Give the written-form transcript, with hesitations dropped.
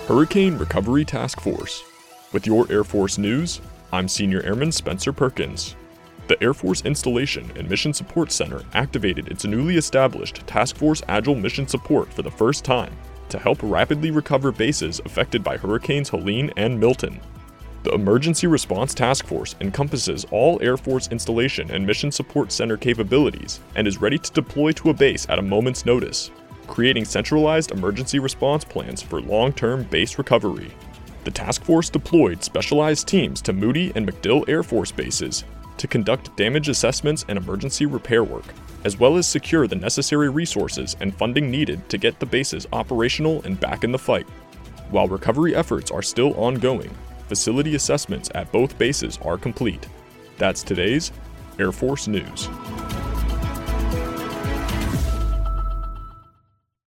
Hurricane Recovery Task Force. With your Air Force news, I'm Senior Airman Spencer Perkins. The Air Force Installation and Mission Support Center activated its newly established Task Force Agile Mission Support for the first time to help rapidly recover bases affected by Hurricanes Helene and Milton. The Emergency Response Task Force encompasses all Air Force Installation and Mission Support Center capabilities and is ready to deploy to a base at a moment's notice, creating centralized emergency response plans for long-term base recovery. The task force deployed specialized teams to Moody and MacDill Air Force bases to conduct damage assessments and emergency repair work, as well as secure the necessary resources and funding needed to get the bases operational and back in the fight. While recovery efforts are still ongoing, facility assessments at both bases are complete. That's today's Air Force News.